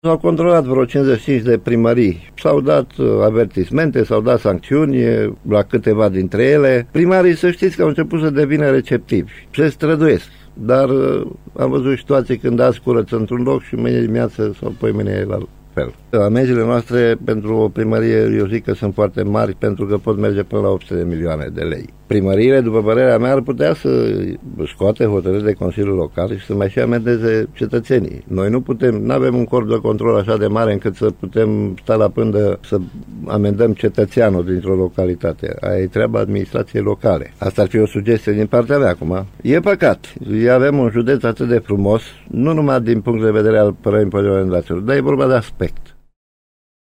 S-au controlat vreo 55 de primării. S-au dat avertismente, s-au dat sancțiuni la câteva dintre ele. Primarii, să știți că au început să devină receptivi. Se străduiesc. Dar am văzut situații când azi curăță într-un loc și mâine dimineață sau poimâine e la fel. Amenziile noastre pentru o primărie, eu zic că sunt foarte mari, pentru că pot merge până la 800 de milioane de lei. Primăriile, după părerea mea, ar putea să scoate hotărâri de Consiliul Local și să mai și amendeze cetățenii. Noi nu avem un corp de control așa de mare încât să putem sta la pândă să amendăm cetățeanul dintr-o localitate. Aia e treaba administrației locale. Asta ar fi o sugestie din partea mea acum. E păcat. Avem un județ atât de frumos, nu numai din punct de vedere al părării împotriva inundațiilor, dar e vorba de aspect.